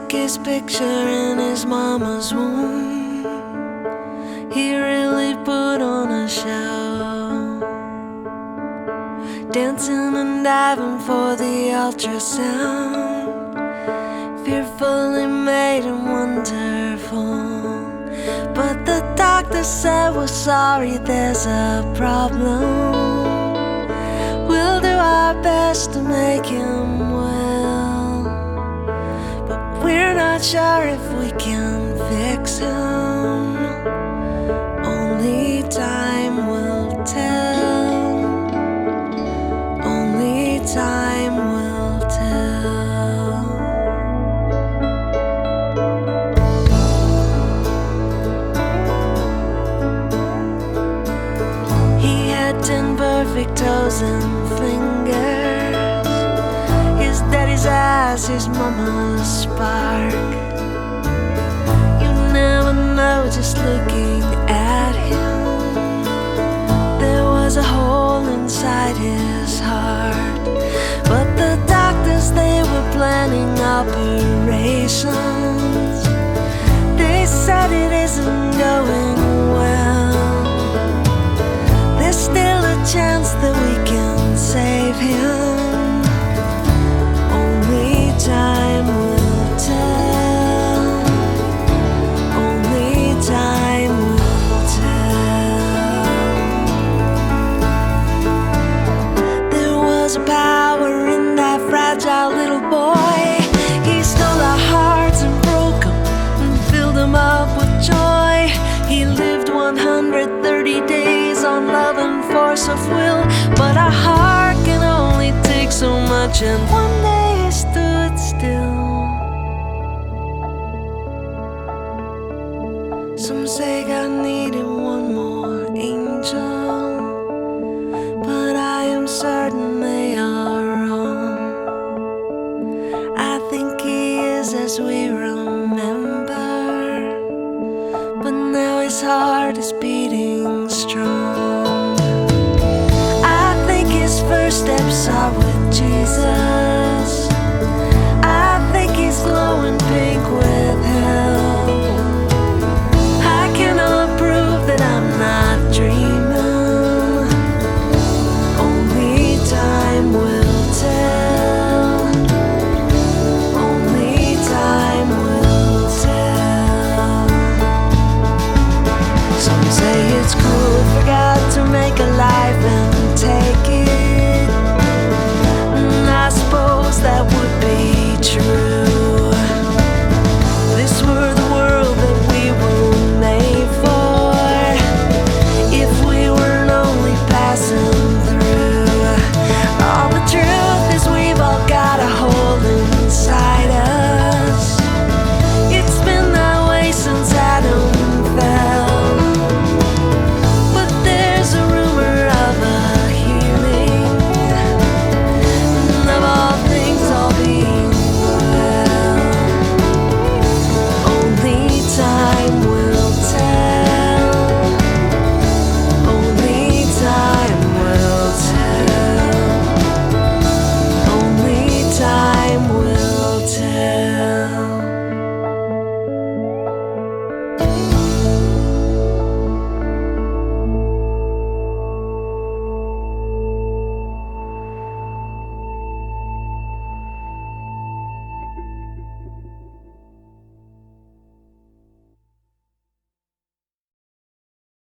took his picture in his mama's womb. He really put on a show, dancing and diving for the ultrasound, fearfully made and wonderful. But the doctor said, we're sorry, there's a problem. We'll do our best to make him well, but we're not sure if we can fix him. Only time will tell. Only time will tell. He had 10 perfect toes and fingers, his daddy's eyes, his mama's spark. You never know just looking at him. There was a hole inside his heart, but the doctors, they were planning operations. They said it isn't going well. There's still a chance that we can save him. Only time will tell. Only time will tell. There was a power in that fragile little boy. He stole our hearts and broke them and filled them up with joy. He lived 130 days on love and force of will, but our heart can only take so much, and one day he stood still. Some say God needed one more angel.